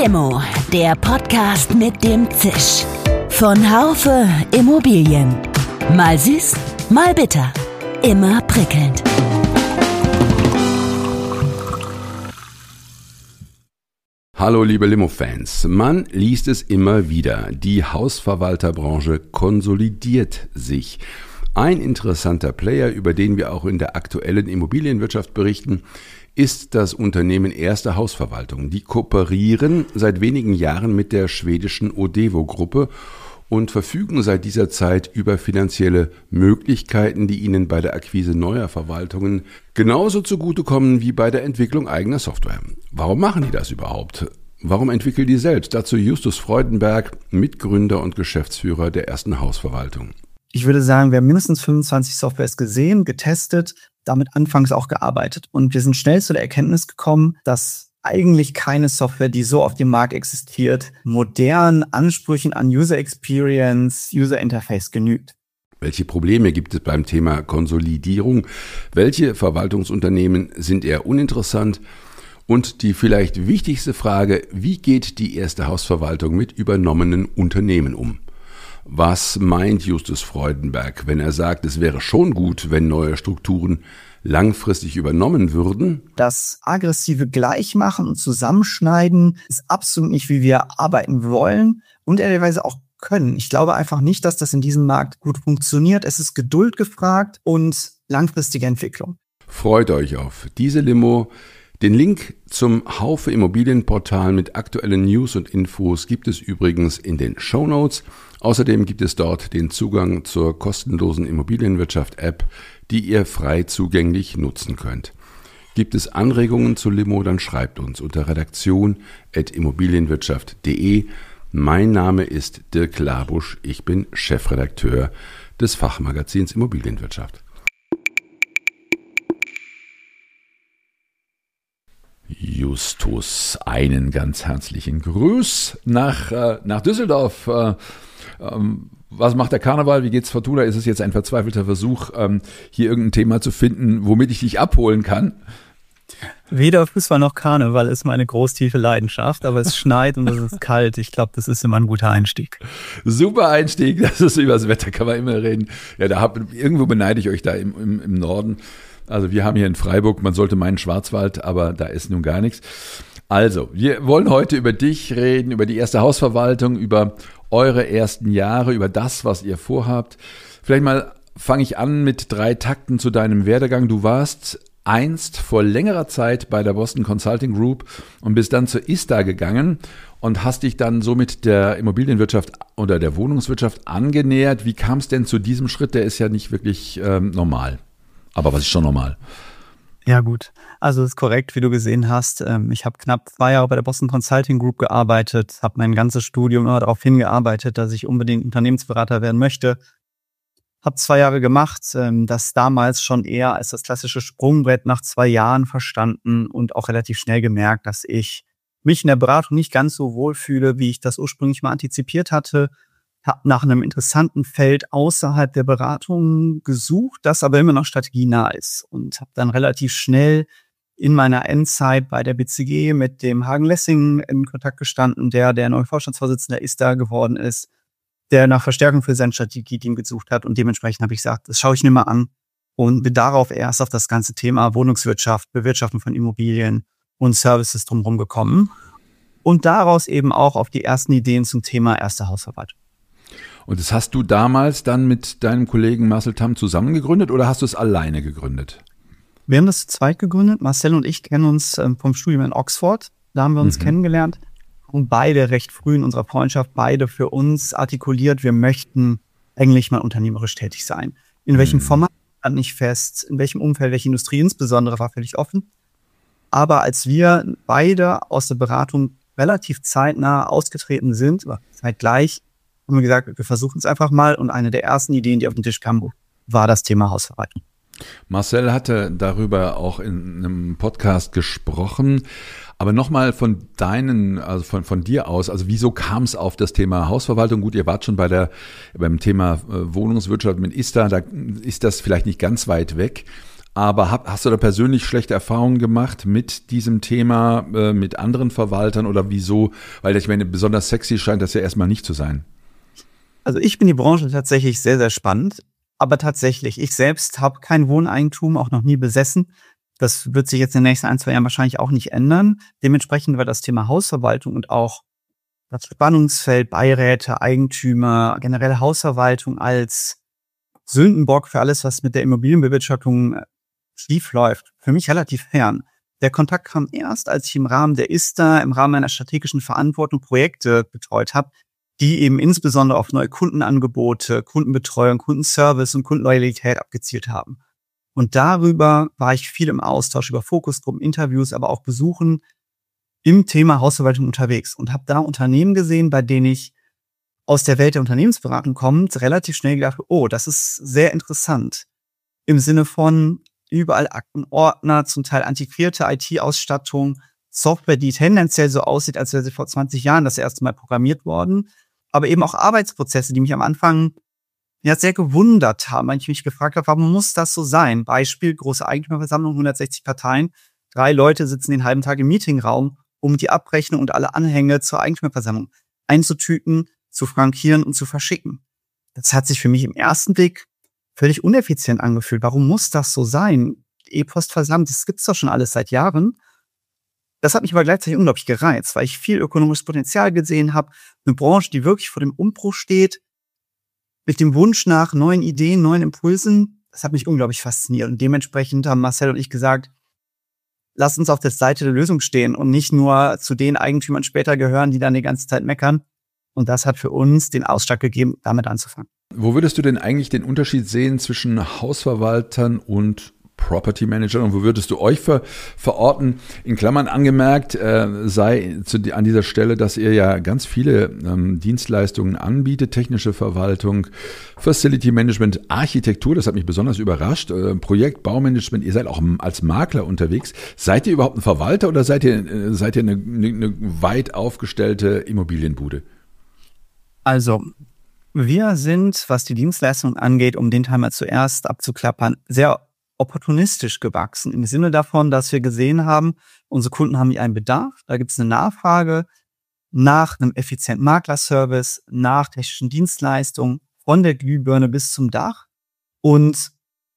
Limo, der Podcast mit dem Zisch. Von Haufe Immobilien. Mal süß, mal bitter. Immer prickelnd. Hallo liebe Limo-Fans, man liest es immer wieder, die Hausverwalterbranche konsolidiert sich. Ein interessanter Player, über den wir auch in der aktuellen Immobilienwirtschaft berichten, ist das Unternehmen Erste Hausverwaltung. Die kooperieren seit wenigen Jahren mit der schwedischen Odevo-Gruppe und verfügen seit dieser Zeit über finanzielle Möglichkeiten, die ihnen bei der Akquise neuer Verwaltungen genauso zugutekommen wie bei der Entwicklung eigener Software. Warum machen die das überhaupt? Warum entwickeln die selbst? Dazu Justus Freudenberg, Mitgründer und Geschäftsführer der Ersten Hausverwaltung. Ich würde sagen, wir haben mindestens 25 Softwares gesehen, getestet, damit anfangs auch gearbeitet. Und wir sind schnell zu der Erkenntnis gekommen, dass eigentlich keine Software, die so auf dem Markt existiert, modernen Ansprüchen an User Experience, User Interface genügt. Welche Probleme gibt es beim Thema Konsolidierung? Welche Verwaltungsunternehmen sind eher uninteressant? Und die vielleicht wichtigste Frage, wie geht die Erste Hausverwaltung mit übernommenen Unternehmen um? Was meint Justus Freudenberg, wenn er sagt, es wäre schon gut, wenn neue Strukturen langfristig übernommen würden? Das aggressive Gleichmachen und Zusammenschneiden ist absolut nicht, wie wir arbeiten wollen und ehrlicherweise auch können. Ich glaube einfach nicht, dass das in diesem Markt gut funktioniert. Es ist Geduld gefragt und langfristige Entwicklung. Freut euch auf diese Limo. Den Link zum Haufe Immobilienportal mit aktuellen News und Infos gibt es übrigens in den Shownotes. Außerdem gibt es dort den Zugang zur kostenlosen Immobilienwirtschaft-App, die ihr frei zugänglich nutzen könnt. Gibt es Anregungen zu Limo, dann schreibt uns unter redaktion@immobilienwirtschaft.de. Mein Name ist Dirk Labusch, ich bin Chefredakteur des Fachmagazins Immobilienwirtschaft. Justus, einen ganz herzlichen Gruß nach Düsseldorf. Was macht der Karneval? Wie geht's Fortuna? Ist es jetzt ein verzweifelter Versuch, hier irgendein Thema zu finden, womit ich dich abholen kann? Weder Fußball noch Karneval ist meine großtiefe Leidenschaft, aber es schneit und es ist kalt. Ich glaube, das ist immer ein guter Einstieg. Super Einstieg, das ist über das Wetter, kann man immer reden. Ja, irgendwo beneide ich euch da im Norden. Also wir haben hier in Freiburg, man sollte meinen Schwarzwald, aber da ist nun gar nichts. Also, wir wollen heute über dich reden, über die Erste Hausverwaltung, über eure ersten Jahre, über das, was ihr vorhabt. Vielleicht mal fange ich an mit 3 Takten zu deinem Werdegang. Du warst einst vor längerer Zeit bei der Boston Consulting Group und bist dann zur ISTA gegangen und hast dich dann somit der Immobilienwirtschaft oder der Wohnungswirtschaft angenähert. Wie kam es denn zu diesem Schritt? Der ist ja nicht wirklich normal. Aber was ist schon normal? Ja gut, also es ist korrekt, wie du gesehen hast. Ich habe knapp 2 Jahre bei der Boston Consulting Group gearbeitet, habe mein ganzes Studium immer darauf hingearbeitet, dass ich unbedingt Unternehmensberater werden möchte. Habe 2 Jahre gemacht, das damals schon eher als das klassische Sprungbrett nach 2 Jahren verstanden und auch relativ schnell gemerkt, dass ich mich in der Beratung nicht ganz so wohl fühle, wie ich das ursprünglich mal antizipiert hatte. Habe nach einem interessanten Feld außerhalb der Beratung gesucht, das aber immer noch strategienah ist und habe dann relativ schnell in meiner Endzeit bei der BCG mit dem Hagen Lessing in Kontakt gestanden, der neue Vorstandsvorsitzende ist da geworden ist, der nach Verstärkung für sein Strategieteam gesucht hat und dementsprechend habe ich gesagt, das schaue ich mir mal an und bin darauf erst auf das ganze Thema Wohnungswirtschaft, Bewirtschaftung von Immobilien und Services drumherum gekommen und daraus eben auch auf die ersten Ideen zum Thema Erste Hausverwaltung. Und das hast du damals dann mit deinem Kollegen Marcel Tamm zusammen gegründet oder hast du es alleine gegründet? Wir haben das zu zweit gegründet. Marcel und ich kennen uns vom Studium in Oxford. Da haben wir uns kennengelernt und beide recht früh in unserer Freundschaft, beide für uns artikuliert, wir möchten eigentlich mal unternehmerisch tätig sein. In welchem Format stand nicht fest, in welchem Umfeld, welche Industrie insbesondere war völlig offen. Aber als wir beide aus der Beratung relativ zeitnah ausgetreten sind, zeitgleich, haben wir gesagt, wir versuchen es einfach mal. Und eine der ersten Ideen, die auf den Tisch kam, war das Thema Hausverwaltung. Marcel hatte darüber auch in einem Podcast gesprochen. Aber nochmal von dir aus, also wieso kam es auf das Thema Hausverwaltung? Gut, ihr wart schon beim Thema Wohnungswirtschaft mit ISTA, da ist das vielleicht nicht ganz weit weg. Aber hast du da persönlich schlechte Erfahrungen gemacht mit diesem Thema, mit anderen Verwaltern oder wieso? Weil ich meine, besonders sexy scheint das ja erstmal nicht zu sein. Also ich finde die Branche tatsächlich sehr, sehr spannend. Aber tatsächlich, ich selbst habe kein Wohneigentum, auch noch nie besessen. Das wird sich jetzt in den nächsten 1-2 Jahren wahrscheinlich auch nicht ändern. Dementsprechend war das Thema Hausverwaltung und auch das Spannungsfeld Beiräte, Eigentümer, generell Hausverwaltung als Sündenbock für alles, was mit der Immobilienbewirtschaftung schief läuft, für mich relativ fern. Der Kontakt kam erst, als ich im Rahmen der ISTA, im Rahmen meiner strategischen Verantwortung Projekte betreut habe, die eben insbesondere auf neue Kundenangebote, Kundenbetreuung, Kundenservice und Kundenloyalität abgezielt haben. Und darüber war ich viel im Austausch über Fokusgruppen, Interviews, aber auch Besuchen im Thema Hausverwaltung unterwegs und habe da Unternehmen gesehen, bei denen ich aus der Welt der Unternehmensberatung kommend relativ schnell gedacht, oh, das ist sehr interessant. Im Sinne von überall Aktenordner, zum Teil antiquierte IT-Ausstattung, Software, die tendenziell so aussieht, als wäre sie vor 20 Jahren das erste Mal programmiert worden, aber eben auch Arbeitsprozesse, die mich am Anfang sehr gewundert haben, weil ich mich gefragt habe, warum muss das so sein? Beispiel, große Eigentümerversammlung, 160 Parteien, 3 Leute sitzen den halben Tag im Meetingraum, um die Abrechnung und alle Anhänge zur Eigentümerversammlung einzutüten, zu frankieren und zu verschicken. Das hat sich für mich im ersten Blick völlig uneffizient angefühlt. Warum muss das so sein? E-Postversammlung, das gibt's doch schon alles seit Jahren. Das hat mich aber gleichzeitig unglaublich gereizt, weil ich viel ökonomisches Potenzial gesehen habe. Eine Branche, die wirklich vor dem Umbruch steht, mit dem Wunsch nach neuen Ideen, neuen Impulsen. Das hat mich unglaublich fasziniert. Und dementsprechend haben Marcel und ich gesagt, lass uns auf der Seite der Lösung stehen und nicht nur zu den Eigentümern später gehören, die dann die ganze Zeit meckern. Und das hat für uns den Ausschlag gegeben, damit anzufangen. Wo würdest du denn eigentlich den Unterschied sehen zwischen Hausverwaltern und Property Managern und wo würdest du euch verorten? In Klammern angemerkt sei an dieser Stelle, dass ihr ja ganz viele Dienstleistungen anbietet, technische Verwaltung, Facility Management, Architektur, das hat mich besonders überrascht, Projekt, Baumanagement, ihr seid auch als Makler unterwegs. Seid ihr überhaupt ein Verwalter oder seid ihr eine weit aufgestellte Immobilienbude? Also, wir sind, was die Dienstleistung angeht, um den Teil mal zuerst abzuklappern, sehr opportunistisch gewachsen. Im Sinne davon, dass wir gesehen haben, unsere Kunden haben hier einen Bedarf, da gibt es eine Nachfrage nach einem effizienten Maklerservice, nach technischen Dienstleistungen, von der Glühbirne bis zum Dach und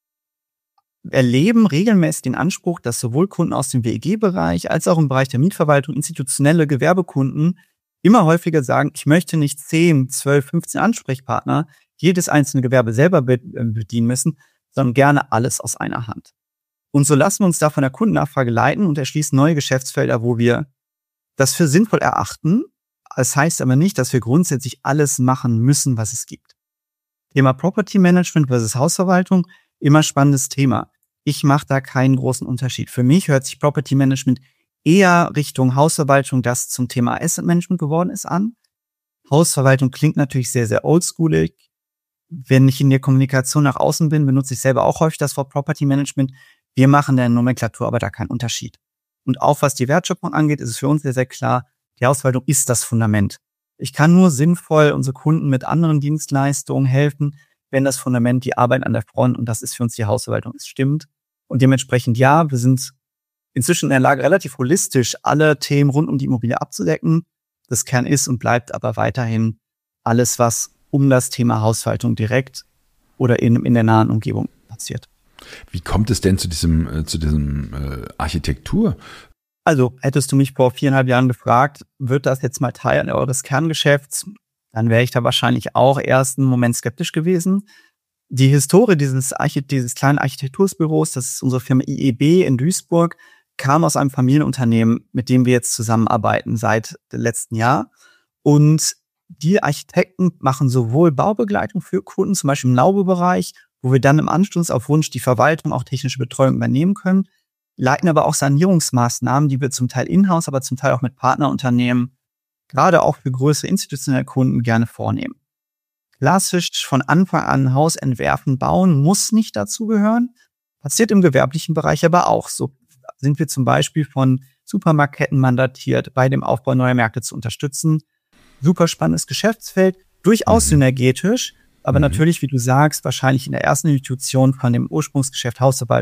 erleben regelmäßig den Anspruch, dass sowohl Kunden aus dem WEG-Bereich als auch im Bereich der Mietverwaltung, institutionelle Gewerbekunden immer häufiger sagen, ich möchte nicht 10, 12, 15 Ansprechpartner jedes einzelne Gewerbe selber bedienen müssen, sondern gerne alles aus einer Hand. Und so lassen wir uns da von der Kundennachfrage leiten und erschließen neue Geschäftsfelder, wo wir das für sinnvoll erachten. Das heißt aber nicht, dass wir grundsätzlich alles machen müssen, was es gibt. Thema Property Management versus Hausverwaltung, immer spannendes Thema. Ich mache da keinen großen Unterschied. Für mich hört sich Property Management eher Richtung Hausverwaltung, das zum Thema Asset Management geworden ist, an. Hausverwaltung klingt natürlich sehr, sehr oldschoolig. Wenn ich in der Kommunikation nach außen bin, benutze ich selber auch häufig das Wort Property Management. Wir machen der Nomenklatur aber da keinen Unterschied. Und auch was die Wertschöpfung angeht, ist es für uns sehr, sehr klar, die Hausverwaltung ist das Fundament. Ich kann nur sinnvoll unsere Kunden mit anderen Dienstleistungen helfen, wenn das Fundament, die Arbeit an der Front, und das ist für uns die Hausverwaltung, es stimmt. Und dementsprechend, ja, wir sind inzwischen in der Lage, relativ holistisch alle Themen rund um die Immobilie abzudecken. Das Kern ist und bleibt aber weiterhin alles, was um das Thema Hausverwaltung direkt oder in der nahen Umgebung passiert. Wie kommt es denn zu diesem Architektur? Also hättest du mich vor 4,5 Jahren gefragt, wird das jetzt mal Teil eures Kerngeschäfts, dann wäre ich da wahrscheinlich auch erst einen Moment skeptisch gewesen. Die Historie dieses kleinen Architekturbüros, das ist unsere Firma IEB in Duisburg, kam aus einem Familienunternehmen, mit dem wir jetzt zusammenarbeiten seit dem letzten Jahr. Und die Architekten machen sowohl Baubegleitung für Kunden, zum Beispiel im Neubaubereich, wo wir dann im Anschluss auf Wunsch die Verwaltung, auch technische Betreuung übernehmen können, leiten aber auch Sanierungsmaßnahmen, die wir zum Teil in-house, aber zum Teil auch mit Partnerunternehmen, gerade auch für größere institutionelle Kunden, gerne vornehmen. Klassisch von Anfang an Haus entwerfen, bauen muss nicht dazugehören, passiert im gewerblichen Bereich aber auch. So sind wir zum Beispiel von Supermarktketten mandatiert, bei dem Aufbau neuer Märkte zu unterstützen. Super spannendes Geschäftsfeld, durchaus synergetisch, aber natürlich, wie du sagst, wahrscheinlich in der ersten Institution von dem Ursprungsgeschäft Hausverwaltung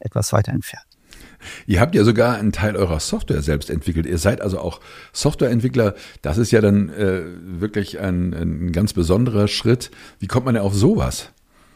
etwas weiter entfernt. Ihr habt ja sogar einen Teil eurer Software selbst entwickelt. Ihr seid also auch Softwareentwickler. Das ist ja dann wirklich ein ganz besonderer Schritt. Wie kommt man denn auf sowas?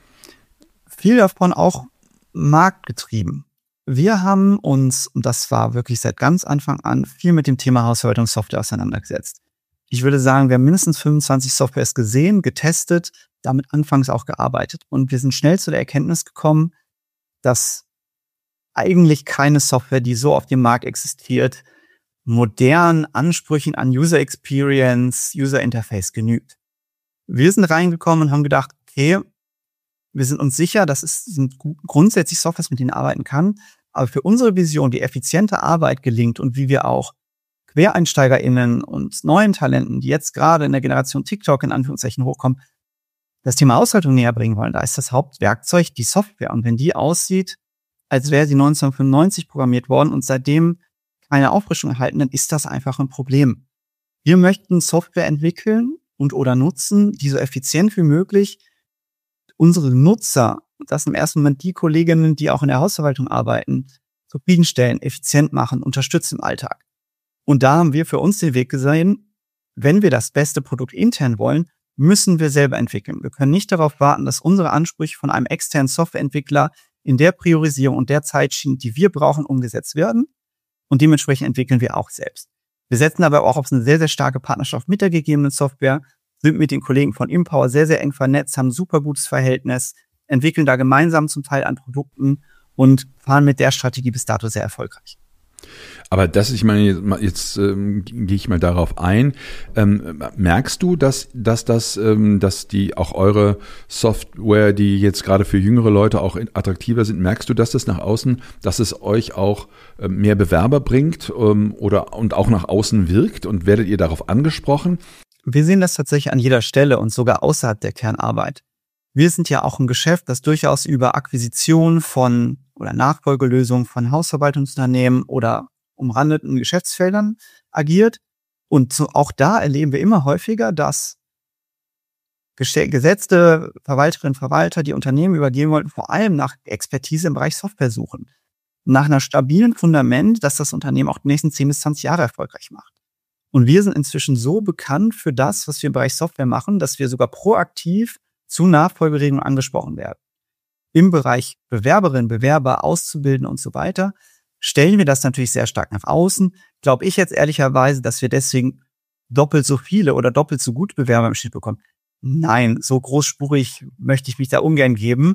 Viel davon auch marktgetrieben. Wir haben uns, und das war wirklich seit ganz Anfang an, viel mit dem Thema Hausverwaltungssoftware auseinandergesetzt. Ich würde sagen, wir haben mindestens 25 Softwares gesehen, getestet, damit anfangs auch gearbeitet. Und wir sind schnell zu der Erkenntnis gekommen, dass eigentlich keine Software, die so auf dem Markt existiert, modernen Ansprüchen an User Experience, User Interface genügt. Wir sind reingekommen und haben gedacht, okay, wir sind uns sicher, sind grundsätzlich Softwares, mit denen man arbeiten kann, aber für unsere Vision, wie effiziente Arbeit gelingt und wie wir auch QuereinsteigerInnen und neuen Talenten, die jetzt gerade in der Generation TikTok in Anführungszeichen hochkommen, das Thema Haushaltung näher bringen wollen, da ist das Hauptwerkzeug die Software. Und wenn die aussieht, als wäre sie 1995 programmiert worden und seitdem keine Auffrischung erhalten, dann ist das einfach ein Problem. Wir möchten Software entwickeln und oder nutzen, die so effizient wie möglich unsere Nutzer, das im ersten Moment die Kolleginnen, die auch in der Hausverwaltung arbeiten, zufriedenstellen, effizient machen, unterstützen im Alltag. Und da haben wir für uns den Weg gesehen, wenn wir das beste Produkt intern wollen, müssen wir selber entwickeln. Wir können nicht darauf warten, dass unsere Ansprüche von einem externen Softwareentwickler in der Priorisierung und der Zeitschiene, die wir brauchen, umgesetzt werden. Und dementsprechend entwickeln wir auch selbst. Wir setzen aber auch auf eine sehr, sehr starke Partnerschaft mit der gegebenen Software, sind mit den Kollegen von Impower sehr, sehr eng vernetzt, haben ein super gutes Verhältnis, entwickeln da gemeinsam zum Teil an Produkten und fahren mit der Strategie bis dato sehr erfolgreich. Aber ich meine, jetzt gehe ich mal darauf ein. Merkst du, dass die auch eure Software, die jetzt gerade für jüngere Leute auch attraktiver sind, merkst du, dass das nach außen, dass es euch auch mehr Bewerber bringt und auch nach außen wirkt? Und werdet ihr darauf angesprochen? Wir sehen das tatsächlich an jeder Stelle und sogar außerhalb der Kernarbeit. Wir sind ja auch ein Geschäft, das durchaus über Akquisition von oder Nachfolgelösungen von Hausverwaltungsunternehmen oder umrandeten Geschäftsfeldern agiert. Und so auch da erleben wir immer häufiger, dass gesetzte Verwalterinnen und Verwalter, die Unternehmen übergeben wollten, vor allem nach Expertise im Bereich Software suchen. Nach einer stabilen Fundament, das das Unternehmen auch die nächsten 10 bis 20 Jahre erfolgreich macht. Und wir sind inzwischen so bekannt für das, was wir im Bereich Software machen, dass wir sogar proaktiv zu Nachfolgeregelungen angesprochen werden. Im Bereich Bewerberinnen, Bewerber, Auszubildende und so weiter stellen wir das natürlich sehr stark nach außen. Glaube ich jetzt ehrlicherweise, dass wir deswegen doppelt so viele oder doppelt so gute Bewerber im Schnitt bekommen? Nein, so großspurig möchte ich mich da ungern geben.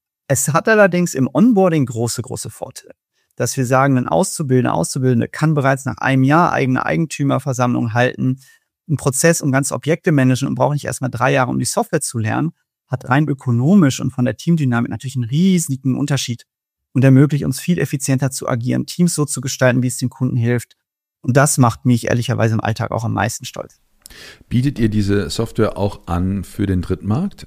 Es hat allerdings im Onboarding große Vorteile. Dass wir sagen, ein Auszubildende kann bereits nach einem Jahr eigene Eigentümerversammlung halten, einen Prozess und ganze Objekte managen und braucht nicht erstmal 3 Jahre, um die Software zu lernen, hat rein ökonomisch und von der Teamdynamik natürlich einen riesigen Unterschied und ermöglicht uns viel effizienter zu agieren, Teams so zu gestalten, wie es dem Kunden hilft. Und das macht mich ehrlicherweise im Alltag auch am meisten stolz. Bietet ihr diese Software auch an für den Drittmarkt?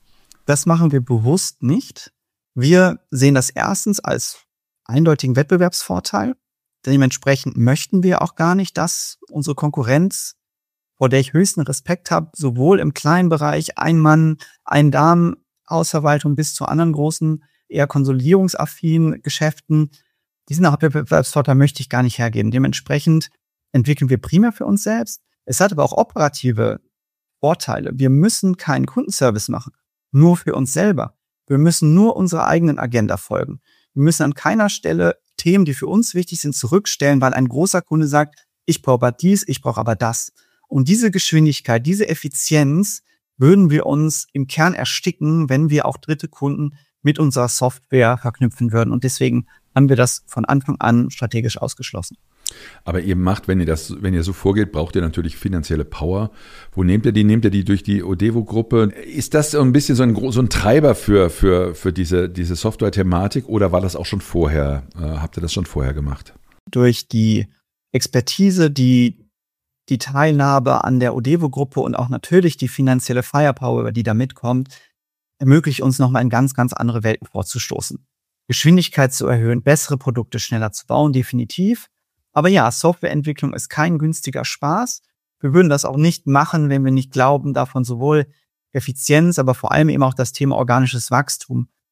Das machen wir bewusst nicht. Wir sehen das erstens als eindeutigen Wettbewerbsvorteil. Dementsprechend möchten wir auch gar nicht, dass unsere Konkurrenz, vor der ich höchsten Respekt habe, sowohl im kleinen Bereich Ein-Mann-, Ein-Damen-Hausverwaltung bis zu anderen großen, eher konsolidierungsaffinen Geschäften, diesen Wettbewerbsvorteil möchte ich gar nicht hergeben. Dementsprechend entwickeln wir primär für uns selbst. Es hat aber auch operative Vorteile. Wir müssen keinen Kundenservice machen, nur für uns selber. Wir müssen nur unserer eigenen Agenda folgen. Wir müssen an keiner Stelle Themen, die für uns wichtig sind, zurückstellen, weil ein großer Kunde sagt, ich brauche aber dies, ich brauche aber das. Und diese Geschwindigkeit, diese Effizienz würden wir uns im Kern ersticken, wenn wir auch dritte Kunden mit unserer Software verknüpfen würden. Und deswegen haben wir das von Anfang an strategisch ausgeschlossen. Aber ihr macht, wenn ihr so vorgeht, braucht ihr natürlich finanzielle Power. Wo nehmt ihr die? Nehmt ihr die durch die Odevo-Gruppe? Ist das so ein bisschen so ein Treiber für diese Software-Thematik oder war das auch schon vorher? Habt ihr das schon vorher gemacht? Durch die Expertise, die Teilnahme an der Odevo-Gruppe und auch natürlich die finanzielle Firepower, die da mitkommt, ermöglicht uns nochmal in ganz, ganz andere Welten vorzustoßen. Geschwindigkeit zu erhöhen, bessere Produkte schneller zu bauen, definitiv. Aber ja, Softwareentwicklung ist kein günstiger Spaß. Wir würden das auch nicht machen, wenn wir nicht glauben, davon sowohl Effizienz, aber vor allem eben auch das Thema organisches Wachstum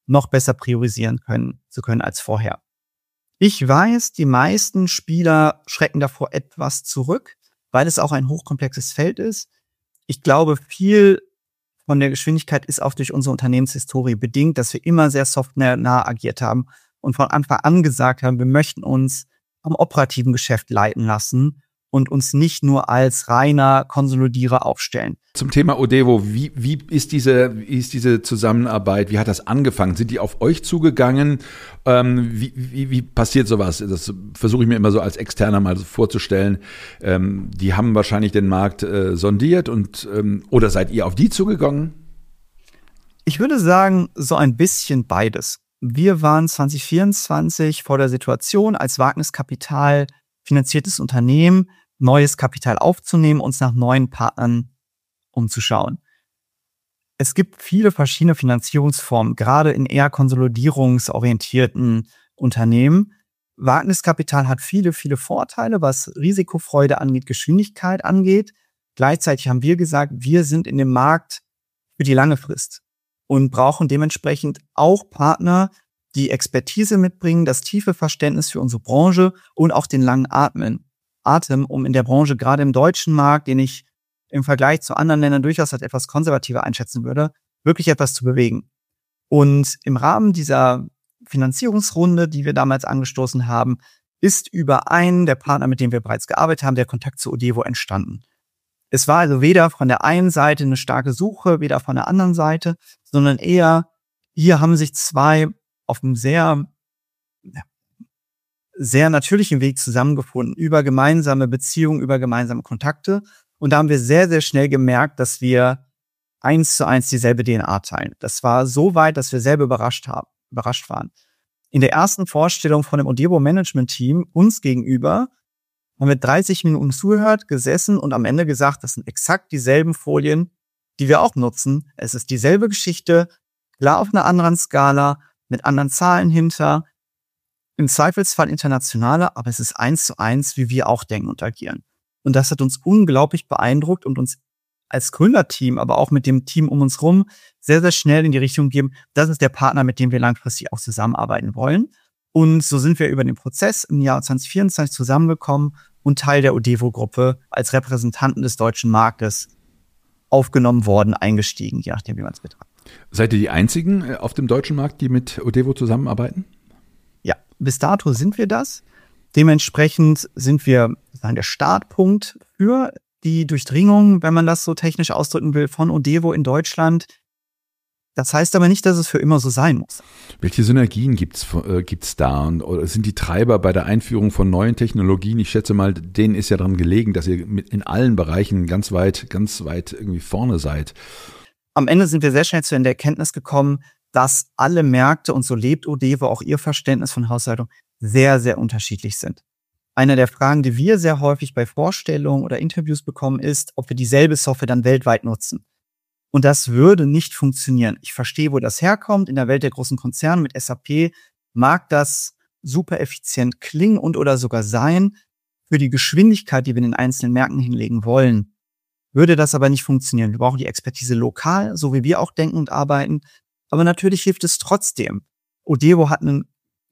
noch besser priorisieren zu können als vorher. Ich weiß, die meisten Spieler schrecken davor etwas zurück, weil es auch ein hochkomplexes Feld ist. Ich glaube, viel von der Geschwindigkeit ist auch durch unsere Unternehmenshistorie bedingt, dass wir immer sehr softwarenah agiert haben und von Anfang an gesagt haben, wir möchten uns am operativen Geschäft leiten lassen und uns nicht nur als reiner Konsolidierer aufstellen. Zum Thema Odevo, wie ist diese Zusammenarbeit, wie hat das angefangen? Sind die auf euch zugegangen? Wie passiert sowas? Das versuche ich mir immer so als Externer mal vorzustellen. Die haben wahrscheinlich den Markt sondiert oder seid ihr auf die zugegangen? Ich würde sagen, so ein bisschen beides. Wir waren 2024 vor der Situation, als Wagniskapital finanziertes Unternehmen neues Kapital aufzunehmen, uns nach neuen Partnern umzuschauen. Es gibt viele verschiedene Finanzierungsformen, gerade in eher konsolidierungsorientierten Unternehmen. Wagniskapital hat viele, viele Vorteile, was Risikofreude angeht, Geschwindigkeit angeht. Gleichzeitig haben wir gesagt, wir sind in dem Markt für die lange Frist und brauchen dementsprechend auch Partner, die Expertise mitbringen, das tiefe Verständnis für unsere Branche und auch den langen Atem, um in der Branche, gerade im deutschen Markt, den ich im Vergleich zu anderen Ländern durchaus als etwas konservativer einschätzen würde, wirklich etwas zu bewegen. Und im Rahmen dieser Finanzierungsrunde, die wir damals angestoßen haben, ist über einen der Partner, mit dem wir bereits gearbeitet haben, der Kontakt zu Odevo entstanden. Es war also weder von der einen Seite eine starke Suche, weder von der anderen Seite, sondern eher, hier haben sich zwei auf einem sehr natürlichen Weg zusammengefunden, über gemeinsame Beziehungen, über gemeinsame Kontakte. Und da haben wir sehr, sehr schnell gemerkt, dass wir 1:1 dieselbe DNA teilen. Das war so weit, dass wir selber überrascht waren. In der ersten Vorstellung von dem Odevo-Management-Team uns gegenüber haben wir 30 Minuten zugehört, gesessen und am Ende gesagt, das sind exakt dieselben Folien, die wir auch nutzen. Es ist dieselbe Geschichte, klar auf einer anderen Skala, mit anderen Zahlen hinter, im Zweifelsfall internationaler, aber es ist 1:1, wie wir auch denken und agieren. Und das hat uns unglaublich beeindruckt und uns als Gründerteam, aber auch mit dem Team um uns rum sehr, sehr schnell in die Richtung gegeben, das ist der Partner, mit dem wir langfristig auch zusammenarbeiten wollen. Und so sind wir über den Prozess im Jahr 2024 zusammengekommen und Teil der Odevo-Gruppe als Repräsentanten des deutschen Marktes aufgenommen worden, eingestiegen, je nachdem, wie man es betrachtet. Seid ihr die Einzigen auf dem deutschen Markt, die mit Odevo zusammenarbeiten? Ja, bis dato sind wir das. Dementsprechend sind wir der Startpunkt für die Durchdringung, wenn man das so technisch ausdrücken will, von Odevo in Deutschland. Das heißt aber nicht, dass es für immer so sein muss. Welche Synergien gibt's da? Oder sind die Treiber bei der Einführung von neuen Technologien? Ich schätze mal, denen ist ja daran gelegen, dass ihr in allen Bereichen ganz weit irgendwie vorne seid. Am Ende sind wir sehr schnell zu der Erkenntnis gekommen, dass alle Märkte, und so lebt Odevo, auch ihr Verständnis von Haushaltung, sehr, sehr unterschiedlich sind. Eine der Fragen, die wir sehr häufig bei Vorstellungen oder Interviews bekommen, ist, ob wir dieselbe Software dann weltweit nutzen. Und das würde nicht funktionieren. Ich verstehe, wo das herkommt. In der Welt der großen Konzerne mit SAP mag das super effizient klingen und oder sogar sein. Für die Geschwindigkeit, die wir in den einzelnen Märkten hinlegen wollen, würde das aber nicht funktionieren. Wir brauchen die Expertise lokal, so wie wir auch denken und arbeiten. Aber natürlich hilft es trotzdem. Odevo hat ein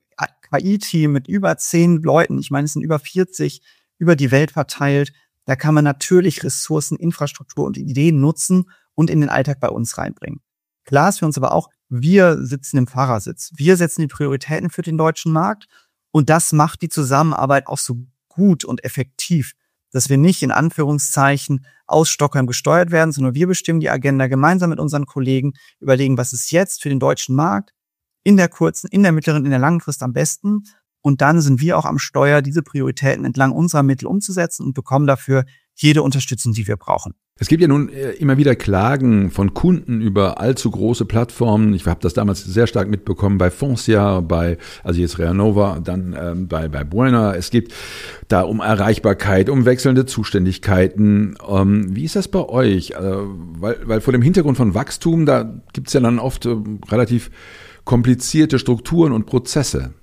KI-Team mit über 10 Leuten, ich meine, es sind über 40, über die Welt verteilt. Da kann man natürlich Ressourcen, Infrastruktur und Ideen nutzen und in den Alltag bei uns reinbringen. Klar ist für uns aber auch, wir sitzen im Fahrersitz. Wir setzen die Prioritäten für den deutschen Markt und das macht die Zusammenarbeit auch so gut und effektiv, dass wir nicht in Anführungszeichen aus Stockholm gesteuert werden, sondern wir bestimmen die Agenda gemeinsam mit unseren Kollegen, überlegen, was ist jetzt für den deutschen Markt in der kurzen, in der mittleren, in der langen Frist am besten. Und dann sind wir auch am Steuer, diese Prioritäten entlang unserer Mittel umzusetzen und bekommen dafür jede Unterstützung, die wir brauchen. Es gibt ja nun immer wieder Klagen von Kunden über allzu große Plattformen. Ich habe das damals sehr stark mitbekommen bei Foncia, also jetzt Reanova, dann bei Buena. Es geht da um Erreichbarkeit, um wechselnde Zuständigkeiten. Wie ist das bei euch? Weil vor dem Hintergrund von Wachstum, da gibt es ja dann oft relativ komplizierte Strukturen und Prozesse.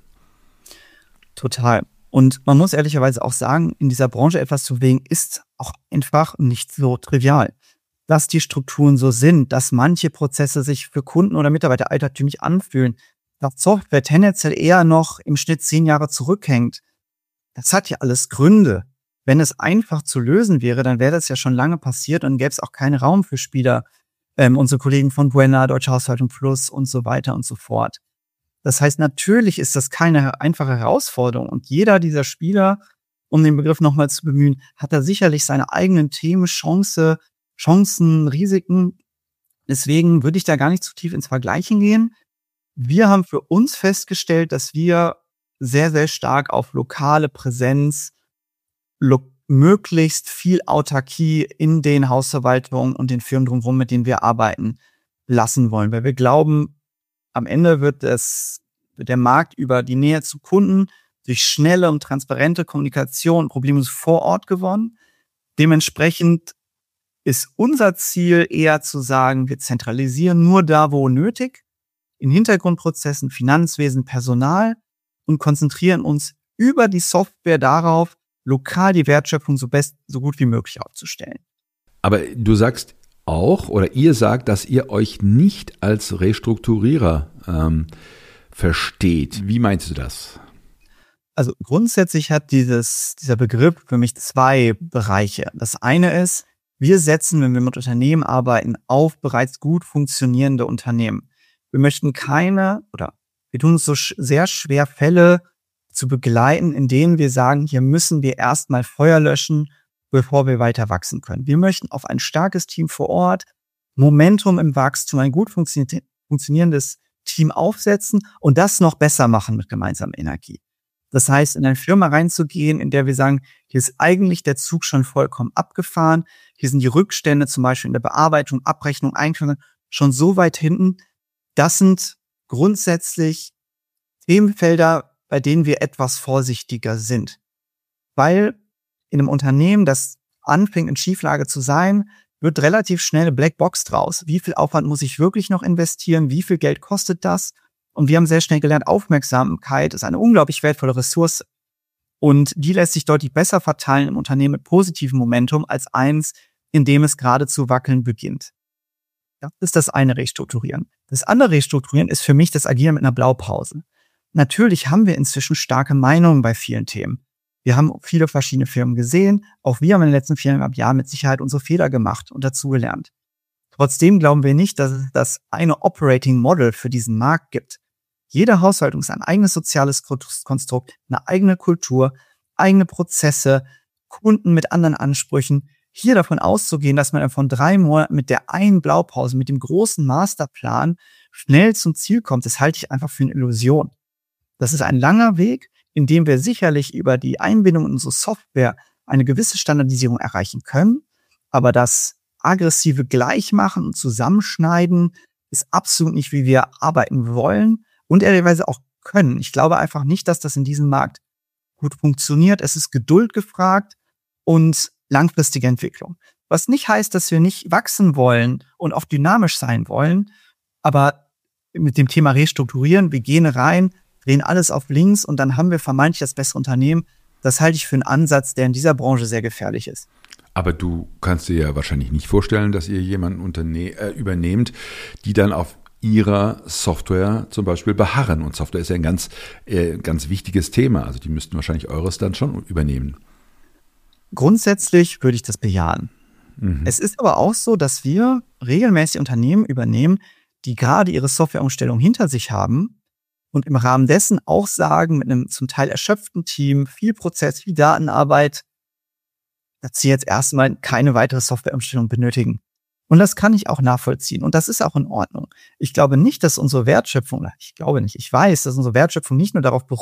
Total. Und man muss ehrlicherweise auch sagen, in dieser Branche etwas zu bewegen, ist auch einfach nicht so trivial. dass die Strukturen so sind, dass manche Prozesse sich für Kunden oder Mitarbeiter altertümlich anfühlen, dass Software tendenziell eher noch im Schnitt 10 Jahre zurückhängt. Das hat ja alles Gründe. Wenn es einfach zu lösen wäre, dann wäre das ja schon lange passiert und gäbe es auch keinen Raum für Spieler, unsere Kollegen von Buena, Deutsche Haushaltung Plus und so weiter und so fort. Das heißt, natürlich ist das keine einfache Herausforderung und jeder dieser Spieler, um den Begriff nochmal zu bemühen, hat da sicherlich seine eigenen Themen, Chancen, Risiken. Deswegen würde ich da gar nicht zu tief ins Vergleichen gehen. Wir haben für uns festgestellt, dass wir sehr, sehr stark auf lokale Präsenz, möglichst viel Autarkie in den Hausverwaltungen und den Firmen drumherum, mit denen wir arbeiten, lassen wollen. Weil wir glauben, am Ende wird der Markt über die Nähe zu Kunden durch schnelle und transparente Kommunikation problemlos vor Ort gewonnen. Dementsprechend ist unser Ziel eher zu sagen, wir zentralisieren nur da, wo nötig, in Hintergrundprozessen, Finanzwesen, Personal und konzentrieren uns über die Software darauf, lokal die Wertschöpfung so gut wie möglich aufzustellen. Aber du sagst auch, oder ihr sagt, dass ihr euch nicht als Restrukturierer versteht. Wie meinst du das? Also grundsätzlich hat dieser Begriff für mich 2 Bereiche. Das eine ist, wir setzen, wenn wir mit Unternehmen arbeiten, auf bereits gut funktionierende Unternehmen. Wir möchten wir tun uns so sehr schwer, Fälle zu begleiten, in denen wir sagen, hier müssen wir erstmal Feuer löschen, bevor wir weiter wachsen können. Wir möchten auf ein starkes Team vor Ort, Momentum im Wachstum, ein gut funktionierendes Team aufsetzen und das noch besser machen mit gemeinsamer Energie. Das heißt, in eine Firma reinzugehen, in der wir sagen, hier ist eigentlich der Zug schon vollkommen abgefahren, hier sind die Rückstände zum Beispiel in der Bearbeitung, Abrechnung, Einführung schon so weit hinten. Das sind grundsätzlich Themenfelder, bei denen wir etwas vorsichtiger sind. Weil in einem Unternehmen, das anfängt in Schieflage zu sein, wird relativ schnell eine Blackbox draus. Wie viel Aufwand muss ich wirklich noch investieren? Wie viel Geld kostet das? Und wir haben sehr schnell gelernt, Aufmerksamkeit ist eine unglaublich wertvolle Ressource. Und die lässt sich deutlich besser verteilen im Unternehmen mit positivem Momentum als eins, in dem es gerade zu wackeln beginnt. Das ist das eine Restrukturieren. Das andere Restrukturieren ist für mich das Agieren mit einer Blaupause. Natürlich haben wir inzwischen starke Meinungen bei vielen Themen. Wir haben viele verschiedene Firmen gesehen. Auch wir haben in den letzten 4,5 Jahren mit Sicherheit unsere Fehler gemacht und dazugelernt. Trotzdem glauben wir nicht, dass es das eine Operating Model für diesen Markt gibt. Jede Haushaltung ist ein eigenes soziales Konstrukt, eine eigene Kultur, eigene Prozesse, Kunden mit anderen Ansprüchen. Hier davon auszugehen, dass man von 3 Monaten mit der einen Blaupause, mit dem großen Masterplan schnell zum Ziel kommt, das halte ich einfach für eine Illusion. Das ist ein langer Weg, in dem wir sicherlich über die Einbindung in unsere Software eine gewisse Standardisierung erreichen können. Aber das aggressive Gleichmachen und Zusammenschneiden ist absolut nicht, wie wir arbeiten wollen und ehrlicherweise auch können. Ich glaube einfach nicht, dass das in diesem Markt gut funktioniert. Es ist Geduld gefragt und langfristige Entwicklung. Was nicht heißt, dass wir nicht wachsen wollen und oft dynamisch sein wollen. Aber mit dem Thema Restrukturieren, wir gehen rein, drehen alles auf links und dann haben wir vermeintlich das bessere Unternehmen. Das halte ich für einen Ansatz, der in dieser Branche sehr gefährlich ist. Aber du kannst dir ja wahrscheinlich nicht vorstellen, dass ihr jemanden übernehmt, die dann auf ihrer Software zum Beispiel beharren. Und Software ist ja ein ganz wichtiges Thema. Also die müssten wahrscheinlich eures dann schon übernehmen. Grundsätzlich würde ich das bejahen. Mhm. Es ist aber auch so, dass wir regelmäßig Unternehmen übernehmen, die gerade ihre Softwareumstellung hinter sich haben und im Rahmen dessen auch sagen, mit einem zum Teil erschöpften Team, viel Prozess, viel Datenarbeit, dass sie jetzt erstmal keine weitere Softwareumstellung benötigen. Und das kann ich auch nachvollziehen. Und das ist auch in Ordnung. Ich glaube nicht, dass unsere Wertschöpfung, ich weiß, dass unsere Wertschöpfung nicht nur darauf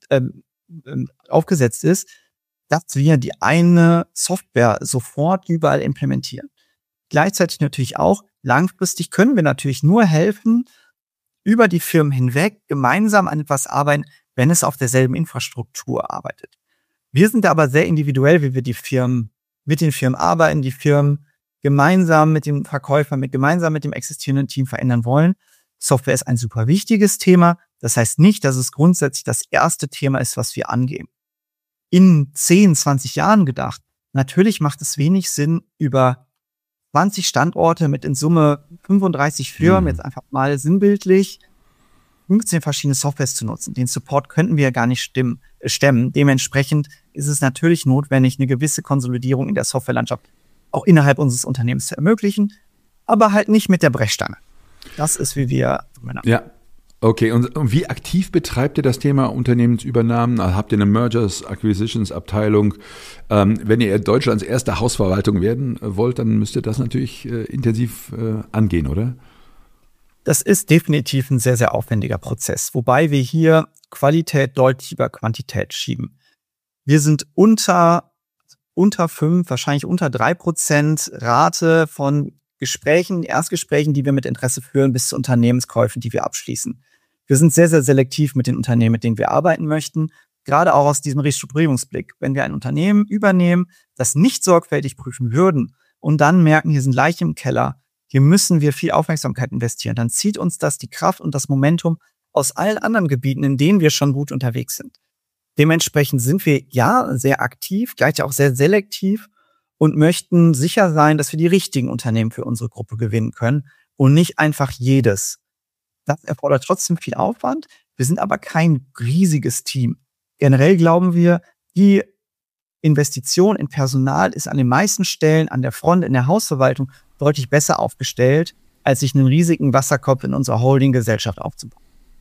aufgesetzt ist, dass wir die eine Software sofort überall implementieren. Gleichzeitig natürlich auch, langfristig können wir natürlich nur helfen, über die Firmen hinweg gemeinsam an etwas arbeiten, wenn es auf derselben Infrastruktur arbeitet. Wir sind da aber sehr individuell, wie wir mit den Firmen arbeiten, die Firmen gemeinsam mit dem Verkäufer, gemeinsam mit dem existierenden Team verändern wollen. Software ist ein super wichtiges Thema. Das heißt nicht, dass es grundsätzlich das erste Thema ist, was wir angehen. In 10, 20 Jahren gedacht, natürlich macht es wenig Sinn, über 20 Standorte mit in Summe 35 Firmen, jetzt einfach mal sinnbildlich, 15 verschiedene Softwares zu nutzen. Den Support könnten wir ja gar nicht stemmen. Dementsprechend ist es natürlich notwendig, eine gewisse Konsolidierung in der Softwarelandschaft auch innerhalb unseres Unternehmens zu ermöglichen, aber halt nicht mit der Brechstange. Das ist, wie wir drüber nachdenken. Ja, okay. Und wie aktiv betreibt ihr das Thema Unternehmensübernahmen? Also habt ihr eine Mergers, Acquisitions Abteilung? Wenn ihr Deutschlands erste Hausverwaltung werden wollt, dann müsst ihr das natürlich intensiv angehen, oder? Das ist definitiv ein sehr, sehr aufwendiger Prozess, wobei wir hier Qualität deutlich über Quantität schieben. Wir sind unter 5, wahrscheinlich unter 3% Rate von Gesprächen, Erstgesprächen, die wir mit Interesse führen, bis zu Unternehmenskäufen, die wir abschließen. Wir sind sehr, sehr selektiv mit den Unternehmen, mit denen wir arbeiten möchten, gerade auch aus diesem Restrukturierungsblick. Wenn wir ein Unternehmen übernehmen, das nicht sorgfältig prüfen würden und dann merken, hier sind Leichen im Keller, hier müssen wir viel Aufmerksamkeit investieren, dann zieht uns das die Kraft und das Momentum aus allen anderen Gebieten, in denen wir schon gut unterwegs sind. Dementsprechend sind wir ja sehr aktiv, gleich auch sehr selektiv und möchten sicher sein, dass wir die richtigen Unternehmen für unsere Gruppe gewinnen können und nicht einfach jedes. Das erfordert trotzdem viel Aufwand. Wir sind aber kein riesiges Team. Generell glauben wir, die Investition in Personal ist an den meisten Stellen an der Front in der Hausverwaltung deutlich besser aufgestellt, als sich einen riesigen Wasserkopf in unserer Holdinggesellschaft aufzubauen.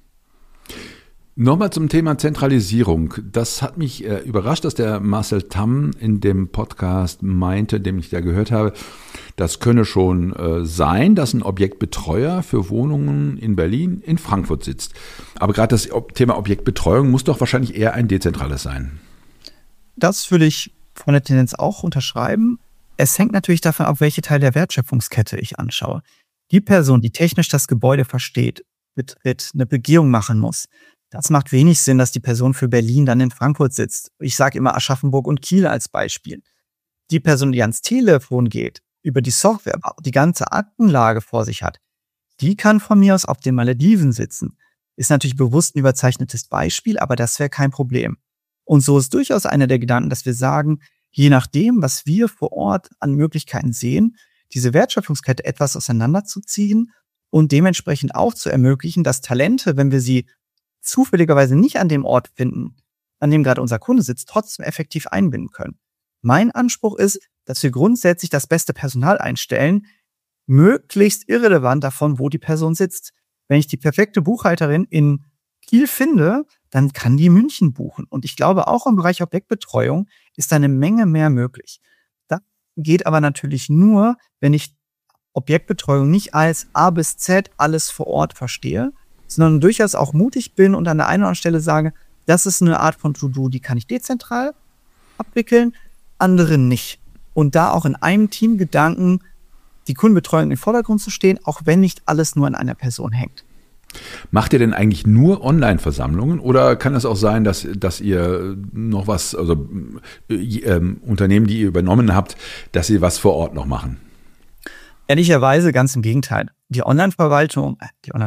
Nochmal zum Thema Zentralisierung. Das hat mich überrascht, dass der Marcel Tamm in dem Podcast meinte, den ich da gehört habe, das könne schon sein, dass ein Objektbetreuer für Wohnungen in Berlin in Frankfurt sitzt. Aber gerade das Thema Objektbetreuung muss doch wahrscheinlich eher ein dezentrales sein. Das würde ich von der Tendenz auch unterschreiben. Es hängt natürlich davon ab, welche Teil der Wertschöpfungskette ich anschaue. Die Person, die technisch das Gebäude versteht, betritt, eine Begehung machen muss, das macht wenig Sinn, dass die Person für Berlin dann in Frankfurt sitzt. Ich sage immer Aschaffenburg und Kiel als Beispiel. Die Person, die ans Telefon geht, über die Software, die ganze Aktenlage vor sich hat, die kann von mir aus auf den Malediven sitzen. Ist natürlich bewusst ein überzeichnetes Beispiel, aber das wäre kein Problem. Und so ist durchaus einer der Gedanken, dass wir sagen, je nachdem, was wir vor Ort an Möglichkeiten sehen, diese Wertschöpfungskette etwas auseinanderzuziehen und dementsprechend auch zu ermöglichen, dass Talente, wenn wir sie zufälligerweise nicht an dem Ort finden, an dem gerade unser Kunde sitzt, trotzdem effektiv einbinden können. Mein Anspruch ist, dass wir grundsätzlich das beste Personal einstellen, möglichst irrelevant davon, wo die Person sitzt. Wenn ich die perfekte Buchhalterin in Kiel finde, dann kann die München buchen. Und ich glaube, auch im Bereich Objektbetreuung ist da eine Menge mehr möglich. Das geht aber natürlich nur, wenn ich Objektbetreuung nicht als A bis Z alles vor Ort verstehe, sondern durchaus auch mutig bin und an der einen oder anderen Stelle sage, das ist eine Art von To-Do, die kann ich dezentral abwickeln, andere nicht. Und da auch in einem Teamgedanken die Kundenbetreuung in den Vordergrund zu stehen, auch wenn nicht alles nur an einer Person hängt. Macht ihr denn eigentlich nur Online-Versammlungen oder kann es auch sein, dass ihr noch was, also Unternehmen, die ihr übernommen habt, dass sie was vor Ort noch machen? Ehrlicherweise ganz im Gegenteil. Die Online-Versammlung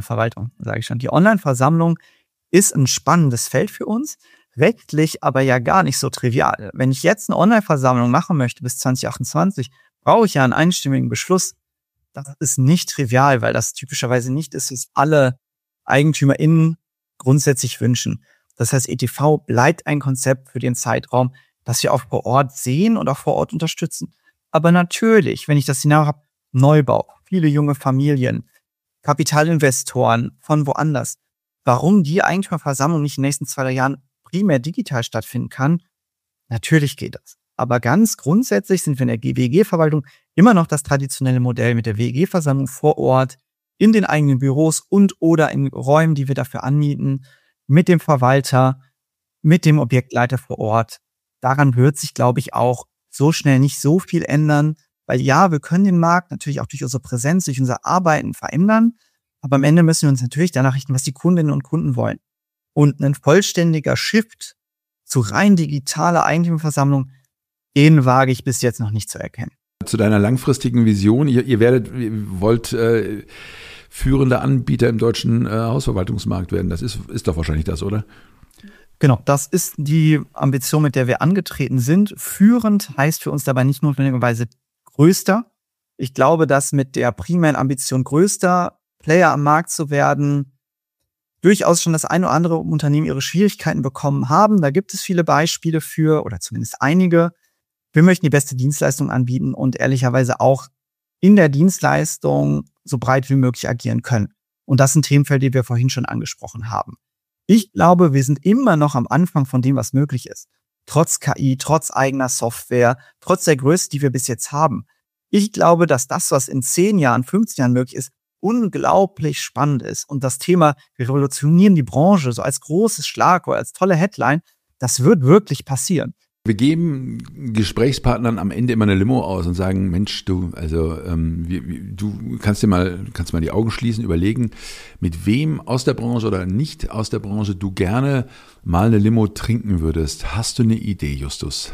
ist ein spannendes Feld für uns, rechtlich aber ja gar nicht so trivial. Wenn ich jetzt eine Online-Versammlung machen möchte bis 2028, brauche ich ja einen einstimmigen Beschluss. Das ist nicht trivial, weil das typischerweise nicht ist, was alle EigentümerInnen grundsätzlich wünschen. Das heißt, ETV bleibt ein Konzept für den Zeitraum, das wir auch vor Ort sehen und auch vor Ort unterstützen. Aber natürlich, wenn ich das Szenario habe, Neubau, viele junge Familien, Kapitalinvestoren von woanders, warum die Eigentümerversammlung nicht in den nächsten 2-3 Jahren primär digital stattfinden kann, natürlich geht das. Aber ganz grundsätzlich sind wir in der WEG-Verwaltung immer noch das traditionelle Modell mit der WEG-Versammlung vor Ort, in den eigenen Büros und oder in Räumen, die wir dafür anmieten, mit dem Verwalter, mit dem Objektleiter vor Ort. Daran wird sich, glaube ich, auch so schnell nicht so viel ändern, weil ja, wir können den Markt natürlich auch durch unsere Präsenz, durch unser Arbeiten verändern, aber am Ende müssen wir uns natürlich danach richten, was die Kundinnen und Kunden wollen. Und ein vollständiger Shift zu rein digitaler Eigentümerversammlung, den wage ich bis jetzt noch nicht zu erkennen. Zu deiner langfristigen Vision, ihr wollt führender Anbieter im deutschen Hausverwaltungsmarkt werden. Das ist doch wahrscheinlich das, oder? Genau, das ist die Ambition, mit der wir angetreten sind. Führend heißt für uns dabei nicht notwendigerweise größter, Ich glaube, dass mit der primären Ambition, größter Player am Markt zu werden, durchaus schon das eine oder andere Unternehmen ihre Schwierigkeiten bekommen haben. Da gibt es viele Beispiele für, oder zumindest einige. Wir möchten die beste Dienstleistung anbieten und ehrlicherweise auch in der Dienstleistung so breit wie möglich agieren können. Und das sind Themenfelder, die wir vorhin schon angesprochen haben. Ich glaube, wir sind immer noch am Anfang von dem, was möglich ist. Trotz KI, trotz eigener Software, trotz der Größe, die wir bis jetzt haben. Ich glaube, dass das, was in 10 Jahren, 15 Jahren möglich ist, unglaublich spannend ist. Und das Thema, wir revolutionieren die Branche, so als großes Schlagwort, als tolle Headline, das wird wirklich passieren. Wir geben Gesprächspartnern am Ende immer eine Limo aus und sagen, Mensch, du kannst mal die Augen schließen, überlegen, mit wem aus der Branche oder nicht aus der Branche du gerne mal eine Limo trinken würdest. Hast du eine Idee, Justus?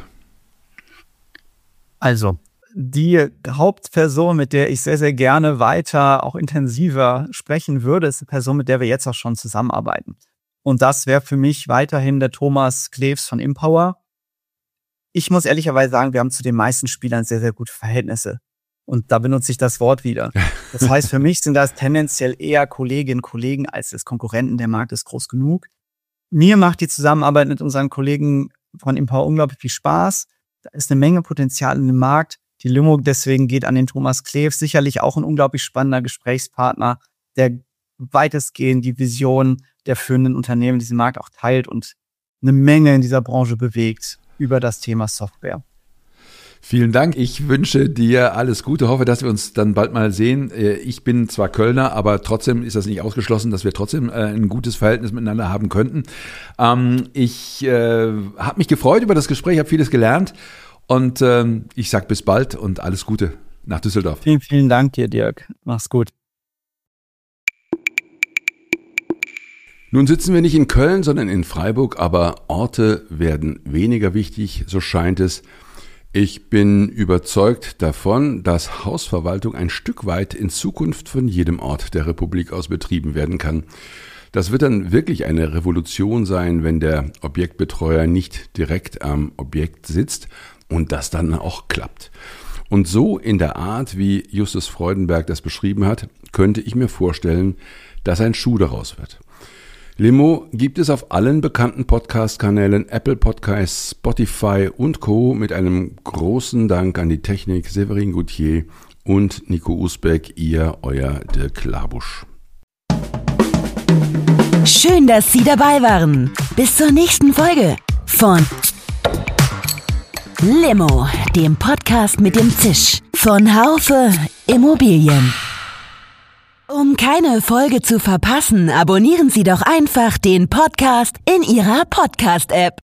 Also, die Hauptperson, mit der ich sehr, sehr gerne weiter, auch intensiver sprechen würde, ist eine Person, mit der wir jetzt auch schon zusammenarbeiten. Und das wäre für mich weiterhin der Thomas Kleefs von Impower. Ich muss ehrlicherweise sagen, wir haben zu den meisten Spielern sehr, sehr gute Verhältnisse. Und da benutze ich das Wort wieder. Das heißt, für mich sind das tendenziell eher Kolleginnen und Kollegen als das Konkurrenten. Der Markt ist groß genug. Mir macht die Zusammenarbeit mit unseren Kollegen von Impower unglaublich viel Spaß. Da ist eine Menge Potenzial in dem Markt. Die Limo deswegen geht an den Thomas Kleefs. Sicherlich auch ein unglaublich spannender Gesprächspartner, der weitestgehend die Vision der führenden Unternehmen diesen Markt auch teilt und eine Menge in dieser Branche bewegt über das Thema Software. Vielen Dank. Ich wünsche dir alles Gute. Hoffe, dass wir uns dann bald mal sehen. Ich bin zwar Kölner, aber trotzdem ist das nicht ausgeschlossen, dass wir trotzdem ein gutes Verhältnis miteinander haben könnten. Ich habe mich gefreut über das Gespräch, habe vieles gelernt und ich sage bis bald und alles Gute nach Düsseldorf. Vielen, vielen Dank dir, Dirk. Mach's gut. Nun sitzen wir nicht in Köln, sondern in Freiburg, aber Orte werden weniger wichtig, so scheint es. Ich bin überzeugt davon, dass Hausverwaltung ein Stück weit in Zukunft von jedem Ort der Republik aus betrieben werden kann. Das wird dann wirklich eine Revolution sein, wenn der Objektbetreuer nicht direkt am Objekt sitzt und das dann auch klappt. Und so in der Art, wie Justus Freudenberg das beschrieben hat, könnte ich mir vorstellen, dass ein Schuh daraus wird. Limo gibt es auf allen bekannten Podcast-Kanälen, Apple Podcasts, Spotify und Co. mit einem großen Dank an die Technik, Severin Gauthier und Nico Usbeck, ihr, euer Dirk Labusch. Schön, dass Sie dabei waren. Bis zur nächsten Folge von Limo, dem Podcast mit dem Zisch von Haufe Immobilien. Um keine Folge zu verpassen, abonnieren Sie doch einfach den Podcast in Ihrer Podcast-App.